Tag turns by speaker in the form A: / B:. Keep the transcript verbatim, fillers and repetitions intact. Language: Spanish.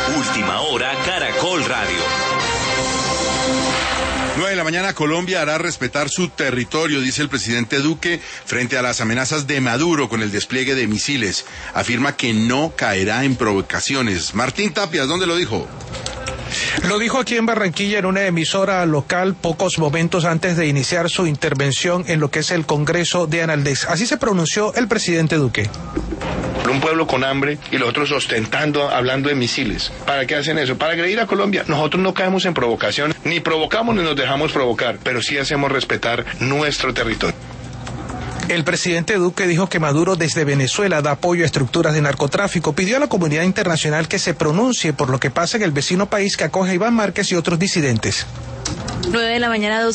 A: Última Hora Caracol Radio.
B: nueve de la mañana, Colombia hará respetar su territorio, dice el presidente Duque, frente a las amenazas de Maduro con el despliegue de misiles. Afirma que no caerá en provocaciones. Martín Tapias, ¿dónde lo dijo?
C: Lo dijo aquí en Barranquilla en una emisora local pocos momentos antes de iniciar su intervención en lo que es el Congreso de Analdez. Así se pronunció el presidente Duque.
D: Un pueblo con hambre y los otros ostentando, hablando de misiles. ¿Para qué hacen eso? Para agredir a Colombia. Nosotros no caemos en provocación, ni provocamos ni nos dejamos provocar, pero sí hacemos respetar nuestro territorio.
C: El presidente Duque dijo que Maduro desde Venezuela da apoyo a estructuras de narcotráfico. Pidió a la comunidad internacional que se pronuncie por lo que pasa en el vecino país que acoge a Iván Márquez y otros disidentes.
E: nueve de la mañana, dos